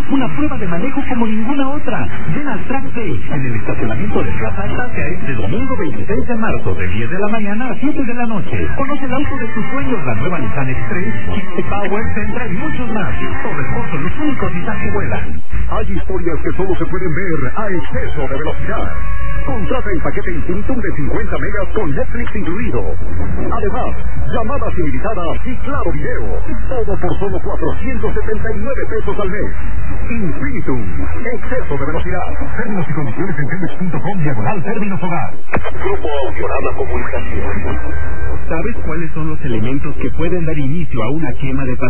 Una prueba de manejo como ninguna otra. Ven al Track Day en el estacionamiento de Plaza Altasia este domingo 26 de marzo de 10 de la mañana a 7 de la noche. Conoce el auto de tus sueños, la nueva Nissan X-Trail, Chip Power, Sentra y muchos más. Todo esposo, los únicos Nissan que vuelan. Hay historias que solo se pueden ver a exceso de velocidad. Contrata el paquete Infinitum de 50 megas con Netflix incluido. Además, llamadas ilimitadas y claro video. Todo por solo 479 pesos al mes. Infinitum, exceso de velocidad. Términos y condiciones en Telmex.com/términos hogar. Grupo Audiorama Comunicación. ¿Sabes cuáles son los elementos que pueden dar inicio a una quema de